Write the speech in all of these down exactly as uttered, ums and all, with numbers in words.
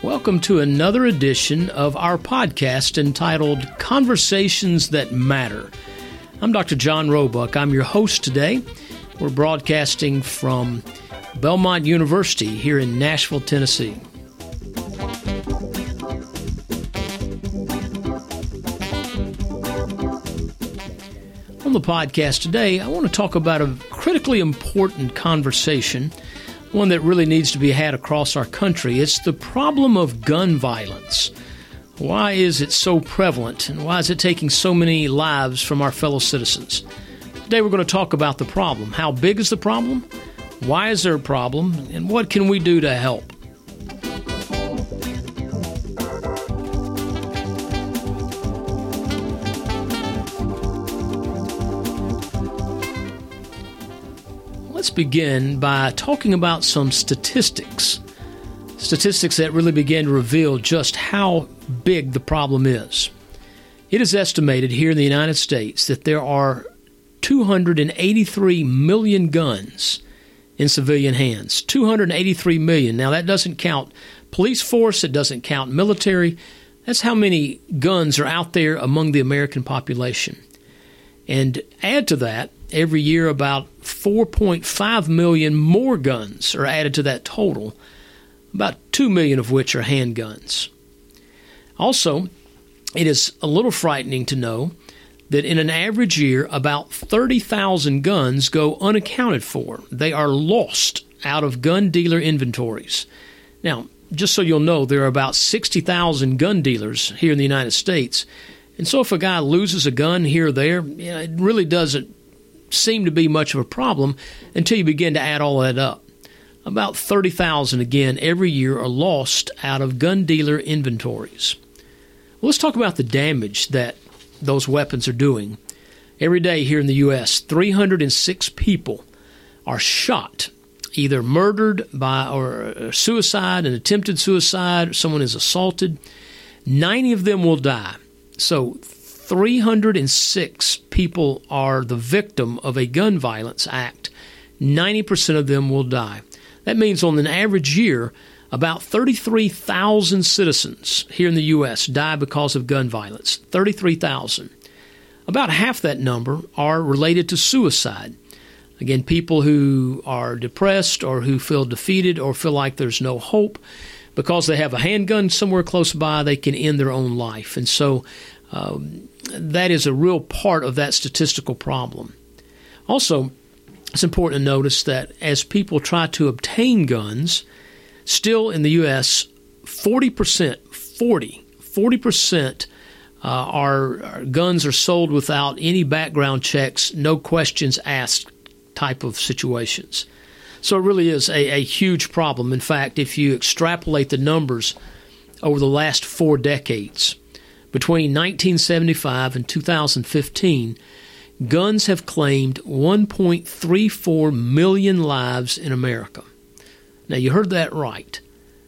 Welcome to another edition of our podcast entitled Conversations That Matter. I'm Doctor John Roebuck. I'm your host today. We're broadcasting from Belmont University here in Nashville, Tennessee. On the podcast today, I want to talk about a critically important conversation, one that really needs to be had across our country. It's the problem of gun violence. Why is it so prevalent, and why is it taking so many lives from our fellow citizens? Today we're going to talk about the problem. How big is the problem? Why is there a problem? And what can we do to help? Let's begin by talking about some statistics. Statistics that really begin to reveal just how big the problem is. It is estimated here in the United States that there are two hundred eighty-three million guns in civilian hands. two hundred eighty-three million. Now that doesn't count police force, it doesn't count military. That's how many guns are out there among the American population. And add to that, every year about four point five million more guns are added to that total, about two million of which are handguns. Also, it is a little frightening to know that in an average year, about thirty thousand guns go unaccounted for. They are lost out of gun dealer inventories. Now, just so you'll know, there are about sixty thousand gun dealers here in the United States. And so if a guy loses a gun here or there, you know, it really doesn't seem to be much of a problem until you begin to add all that up. About thirty thousand, again, every year are lost out of gun dealer inventories. Well, let's talk about the damage that those weapons are doing. Every day here in the U S, three hundred six people are shot, either murdered by or suicide, an attempted suicide, or someone is assaulted. ninety of them will die. So three hundred six people are the victim of a gun violence act. ninety percent of them will die. That means on an average year, about thirty-three thousand citizens here in the U S die because of gun violence. thirty-three thousand. About half that number are related to suicide. Again, people who are depressed or who feel defeated or feel like there's no hope. Because they have a handgun somewhere close by, they can end their own life. And so um, that is a real part of that statistical problem. Also, it's important to notice that as people try to obtain guns, still in the U S, forty percent, forty, forty percent uh, are, are guns are sold without any background checks, no questions asked type of situations. So it really is a, a huge problem. In fact, if you extrapolate the numbers over the last four decades, between nineteen seventy-five and two thousand fifteen, guns have claimed one point three four million lives in America. Now, you heard that right.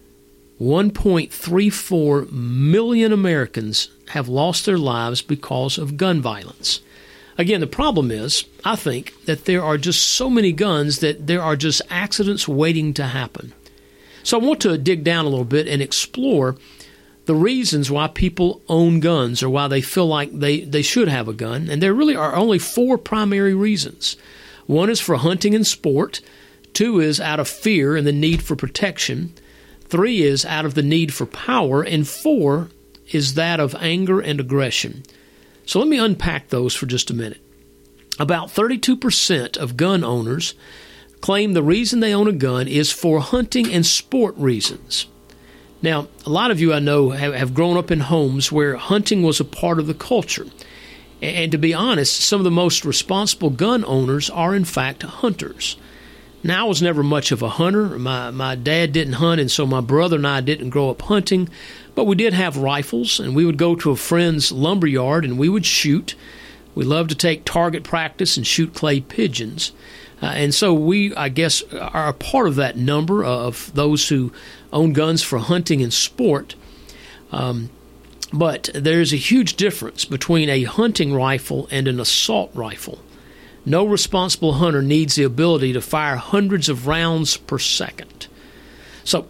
one point three four million Americans have lost their lives because of gun violence. Again, the problem is, I think, that there are just so many guns that there are just accidents waiting to happen. So I want to dig down a little bit and explore the reasons why people own guns or why they feel like they, they should have a gun. And there really are only four primary reasons. One is for hunting and sport. Two is out of fear and the need for protection. Three is out of the need for power. And four is that of anger and aggression. So let me unpack those for just a minute. About thirty-two percent of gun owners claim the reason they own a gun is for hunting and sport reasons. Now, a lot of you I know have, have grown up in homes where hunting was a part of the culture. And, and to be honest, some of the most responsible gun owners are in fact hunters. Now, I was never much of a hunter. My, my dad didn't hunt, and so my brother and I didn't grow up hunting. But we did have rifles, and we would go to a friend's lumber yard, and we would shoot. We loved to take target practice and shoot clay pigeons. Uh, and so we, I guess, are a part of that number of those who own guns for hunting and sport. Um, but there's a huge difference between a hunting rifle and an assault rifle. No responsible hunter needs the ability to fire hundreds of rounds per second. So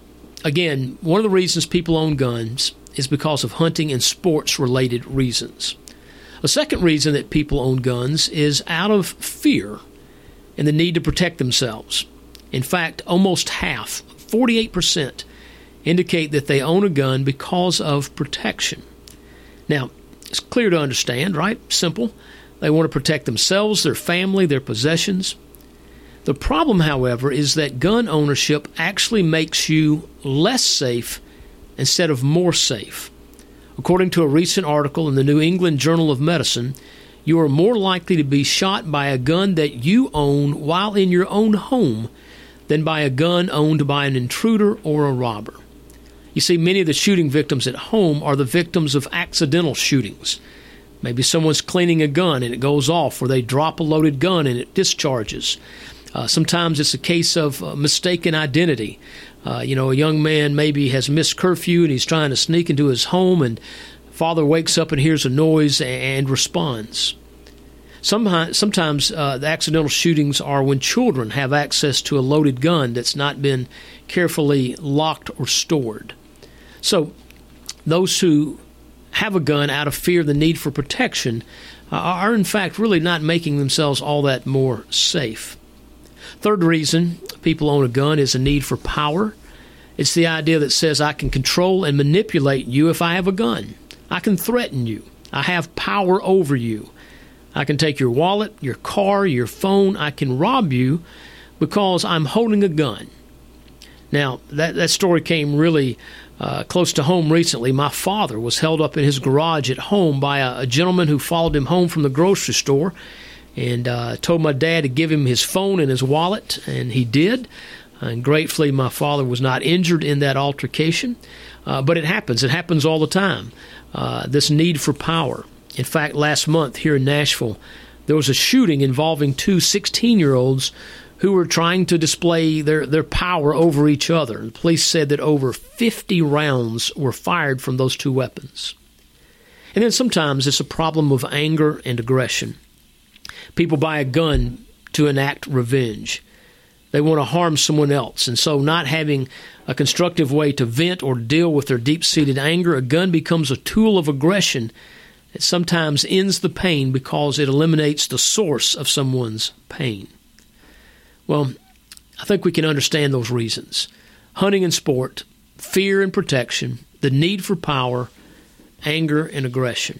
Again, one of the reasons people own guns is because of hunting and sports-related reasons. A second reason that people own guns is out of fear and the need to protect themselves. In fact, almost half, forty-eight percent, indicate that they own a gun because of protection. Now, it's clear to understand, right? Simple. They want to protect themselves, their family, their possessions. The problem, however, is that gun ownership actually makes you less safe instead of more safe. According to a recent article in the New England Journal of Medicine, you are more likely to be shot by a gun that you own while in your own home than by a gun owned by an intruder or a robber. You see, many of the shooting victims at home are the victims of accidental shootings. Maybe someone's cleaning a gun and it goes off, or they drop a loaded gun and it discharges. Uh, sometimes it's a case of uh, mistaken identity. Uh, you know, a young man maybe has missed curfew and he's trying to sneak into his home, and father wakes up and hears a noise and responds. Sometimes, sometimes uh, the accidental shootings are when children have access to a loaded gun that's not been carefully locked or stored. So those who have a gun out of fear of the need for protection uh, are in fact really not making themselves all that more safe. Third reason people own a gun is a need for power. It's the idea that says I can control and manipulate you if I have a gun. I can threaten you. I have power over you. I can take your wallet, your car, your phone. I can rob you because I'm holding a gun. Now, that, that story came really uh, close to home recently. My father was held up in his garage at home by a, a gentleman who followed him home from the grocery store and uh, told my dad to give him his phone and his wallet, and he did. And gratefully, my father was not injured in that altercation. Uh, but it happens. It happens all the time, uh, this need for power. In fact, last month here in Nashville, there was a shooting involving two sixteen-year-olds who were trying to display their, their power over each other. The police said that over fifty rounds were fired from those two weapons. And then sometimes it's a problem of anger and aggression. People buy a gun to enact revenge. They want to harm someone else, and so not having a constructive way to vent or deal with their deep-seated anger, a gun becomes a tool of aggression. It sometimes ends the pain because it eliminates the source of someone's pain. Well, I think we can understand those reasons. Hunting and sport, fear and protection, the need for power, anger and aggression.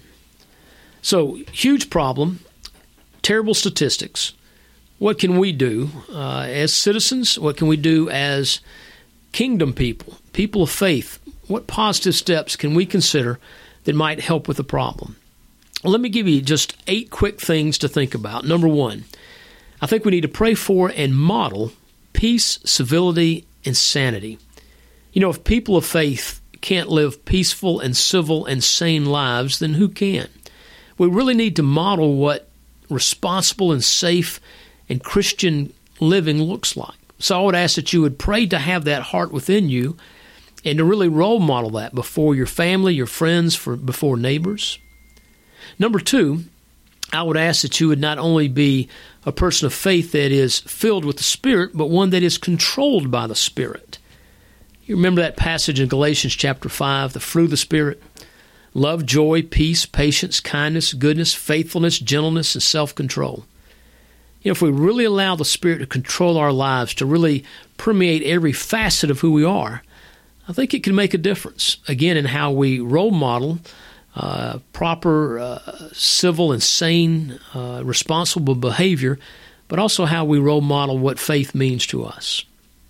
So, huge problem, terrible statistics. What can we do uh, as citizens? What can we do as kingdom people, people of faith? What positive steps can we consider that might help with the problem? Well, let me give you just eight quick things to think about. Number one, I think we need to pray for and model peace, civility, and sanity. You know, if people of faith can't live peaceful and civil and sane lives, then who can? We really need to model what responsible and safe and Christian living looks like. So I would ask that you would pray to have that heart within you and to really role model that before your family, your friends, for before neighbors. Number two, I would ask that you would not only be a person of faith that is filled with the Spirit, but one that is controlled by the Spirit. You remember that passage in Galatians chapter five, the fruit of the Spirit? Love, joy, peace, patience, kindness, goodness, faithfulness, gentleness, and self-control. You know, if we really allow the Spirit to control our lives, to really permeate every facet of who we are, I think it can make a difference, again, in how we role model uh, proper, uh, civil, and sane, uh, responsible behavior, but also how we role model what faith means to us.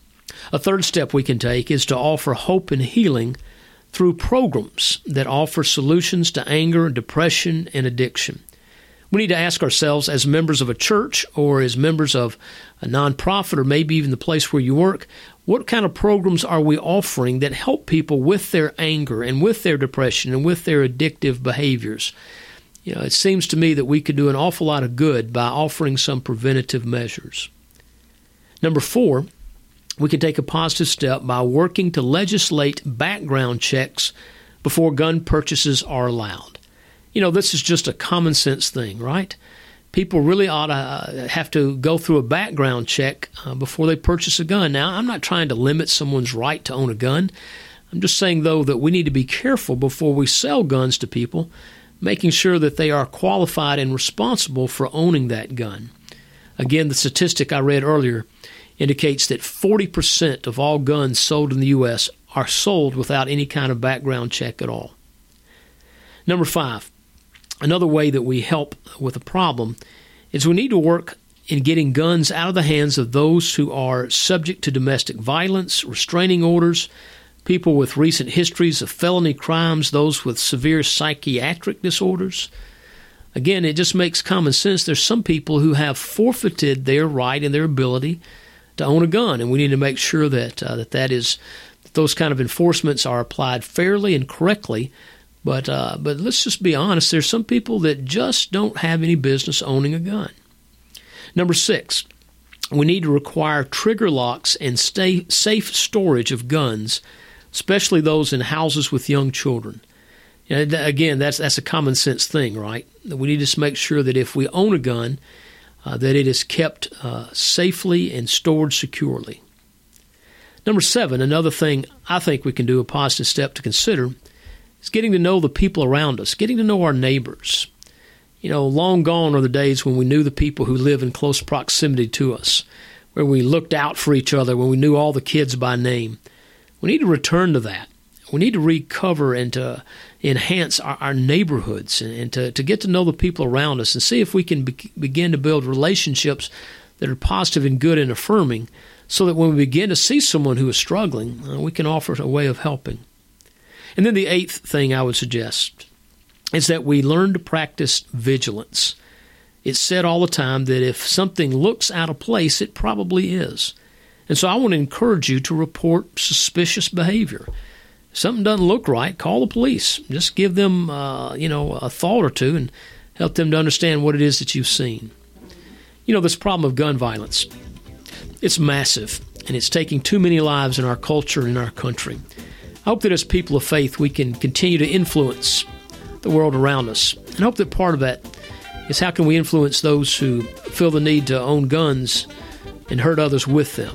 A third step we can take is to offer hope and healing through programs that offer solutions to anger, depression, and addiction. We need to ask ourselves, as members of a church or as members of a nonprofit or maybe even the place where you work, what kind of programs are we offering that help people with their anger and with their depression and with their addictive behaviors? You know, it seems to me that we could do an awful lot of good by offering some preventative measures. Number four, we can take a positive step by working to legislate background checks before gun purchases are allowed. You know, this is just a common sense thing, right? people really ought to uh, have to go through a background check uh, before they purchase a gun. Now, I'm not trying to limit someone's right to own a gun. I'm just saying, though, that we need to be careful before we sell guns to people, making sure that they are qualified and responsible for owning that gun. Again, the statistic I read earlier indicates that forty percent of all guns sold in the U S are sold without any kind of background check at all. Number five, another way that we help with a problem is we need to work in getting guns out of the hands of those who are subject to domestic violence, restraining orders, people with recent histories of felony crimes, those with severe psychiatric disorders. Again, it just makes common sense. There's some people who have forfeited their right and their ability to own a gun, and we need to make sure that uh, that that is that those kind of enforcements are applied fairly and correctly. But uh, but let's just be honest. There's some people that just don't have any business owning a gun. Number six, we need to require trigger locks and stay safe storage of guns, especially those in houses with young children. You know, again, that's that's a common sense thing, right? We need to make sure that if we own a gun, uh, that it is kept uh, safely and stored securely. Number seven, another thing I think we can do, a positive step to consider, is getting to know the people around us, getting to know our neighbors. You know, long gone are the days when we knew the people who live in close proximity to us, where we looked out for each other, when we knew all the kids by name. We need to return to that. We need to recover and to enhance our, our neighborhoods and, and to, to get to know the people around us and see if we can be, begin to build relationships that are positive and good and affirming, so that when we begin to see someone who is struggling, uh, we can offer a way of helping. And then the eighth thing I would suggest is that we learn to practice vigilance. It's said all the time that if something looks out of place, it probably is. And so I want to encourage you to report suspicious behavior. If something doesn't look right, call the police. Just give them, uh, you know, a thought or two and help them to understand what it is that you've seen. You know, this problem of gun violence, it's massive, and it's taking too many lives in our culture and in our country. I hope that as people of faith, we can continue to influence the world around us. And I hope that part of that is how can we influence those who feel the need to own guns and hurt others with them.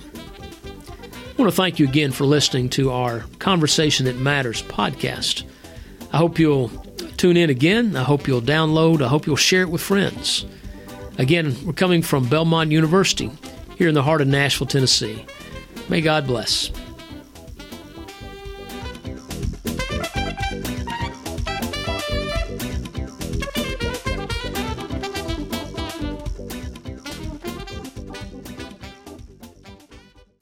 I want to thank you again for listening to our Conversation That Matters podcast. I hope you'll tune in again. I hope you'll download. I hope you'll share it with friends. Again, we're coming from Belmont University here in the heart of Nashville, Tennessee. May God bless.